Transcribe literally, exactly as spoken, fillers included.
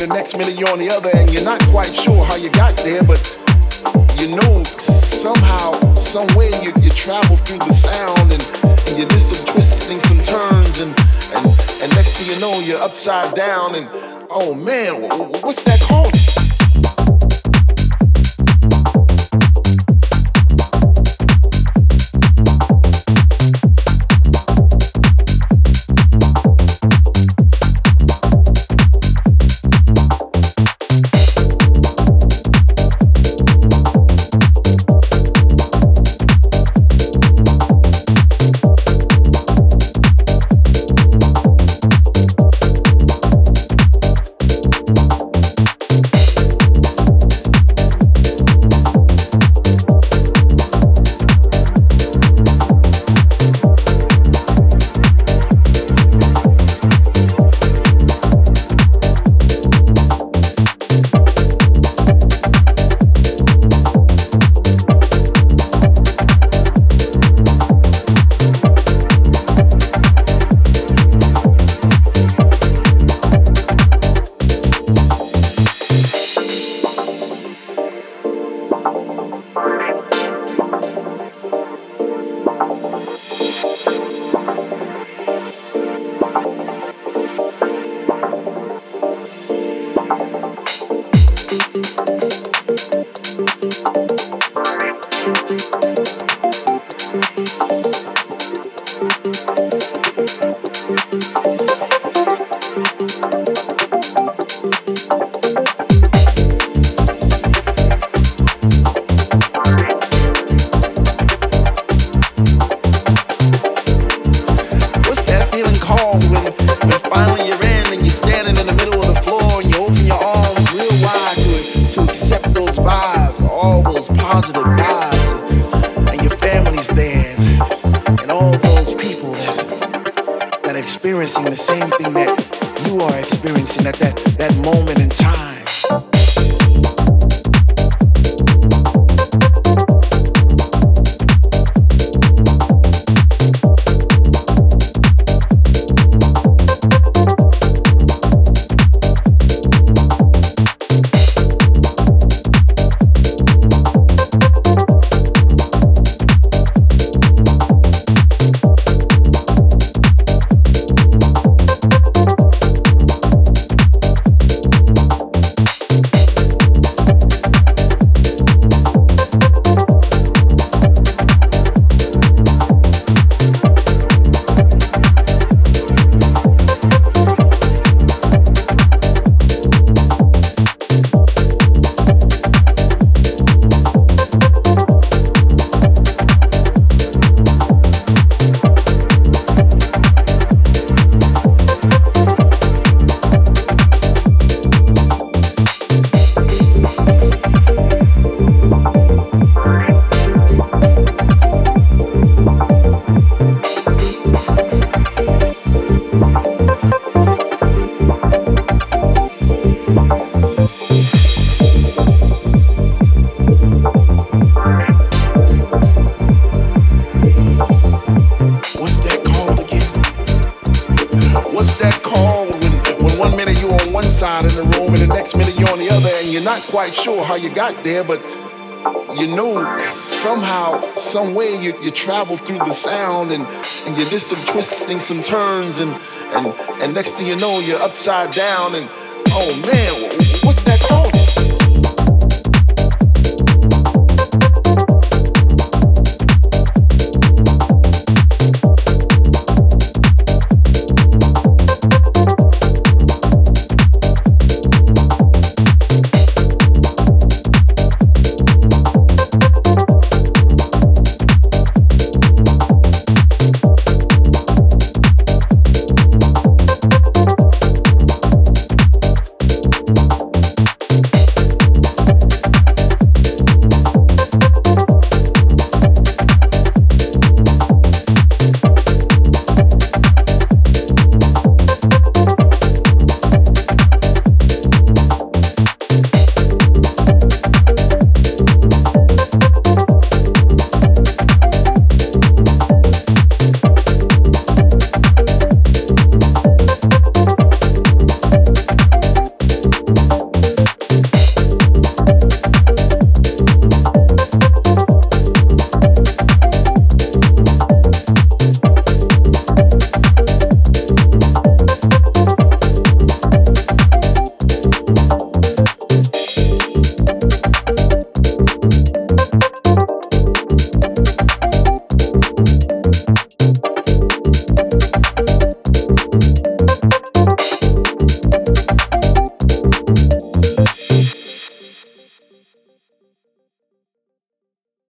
the next minute you're on the other, and you're not quite sure how you got there, but you know somehow, some way you, you travel through the sound, and, and you did some twisting, some turns, and, and, and next thing you know, you're upside down, and oh man, what's that called? The same thing that you are experiencing at that, that moment in time. Quite sure how you got there, but you know somehow, some way you, you travel through the sound, and, and you did some twisting, some turns, and, and, and next thing you know, you're upside down, and oh man, what's that?